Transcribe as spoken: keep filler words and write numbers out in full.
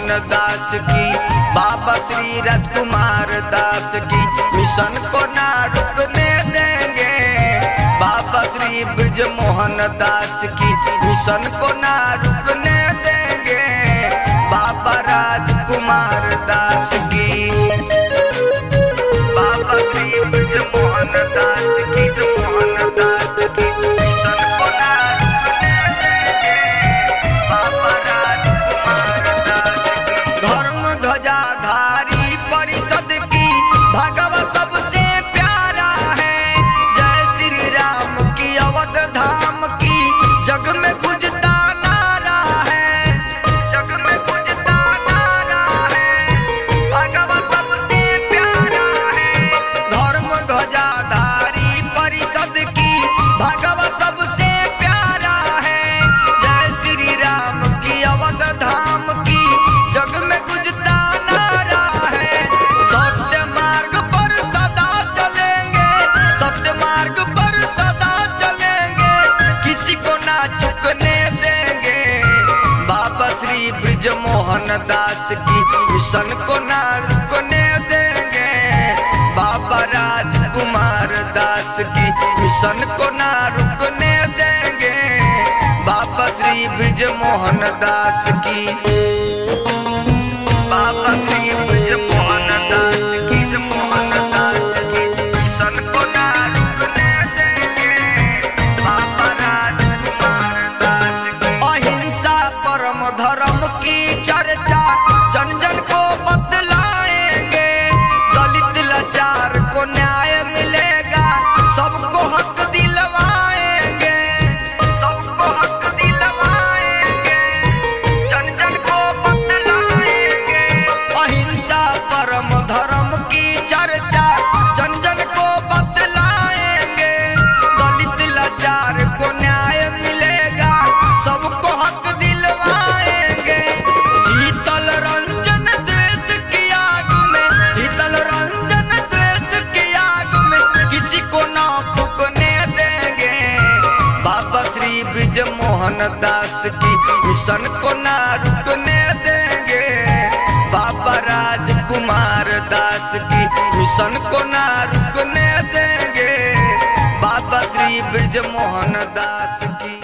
दास की, बाबा श्री राजकुमार दास की मिशन को ना रुकने देंगे। बाबा श्री ब्रजमोहन दास की मिशन को ना रुकने देंगे। बाबा राजकुमार दास की, बाबा श्री ब्रजमोहन दास की, मोहन दास की मिशन को ना रुकने देंगे। बाबा राजकुमार दास की, धर्म ध्वजाधारी परिषद की भागवत सबसे प्यारा है। जय श्री राम की अवध धाम की जग में गुजता नारा है, जग में गुजता नारा है। भागवत सबसे प्यारा है, धर्म ध्वजाधारी परिषद की भागवत सबसे प्यारा है। जय श्री राम की अवध धाम की जग में गुजता नारा है। सत्य मार्ग पर सदा चलेंगे, सत्य मार्ग पर सदा चलेंगे, किसी को ना झुकने देंगे। बाबा श्री ब्रजमोहन दास की मिशन को ना रुकने देंगे। बाबा राजकुमार दास की मिशन को ना रुकने देंगे। बाबा श्री ब्रजमोहन दास की, बाबा श्री ब्रजमोहन दास की, मोहन दास की मिशन को ना रुकने देंगे। बाबा राजकुमार दास की, अहिंसा परम धर्म की चर्चा जन जन को बतलाएंगे। दलित लाचार को न्याय मिलेगा, सबको हक दिलवाएंगे, सबको हक दिलवाएंगे, जन जन को बतलाएंगे। अहिंसा परम धर्म की चर्चा जन जन को बतलाएंगे। दलित लाचार को न्याय मिलेगा, सबको हक दिलवाएंगे। शीतल रंजन द्वेष की आग में, शीतल रंजन द्वेष की आग में किसी को ना फूकने देंगे। बाबा श्री ब्रजमोहन दास की मिशन को ना रुकने देंगे। बाबा राजकुमार दास की मिशन को ना रुकने देंगे। बाबा श्री ब्रजमोहन दास की।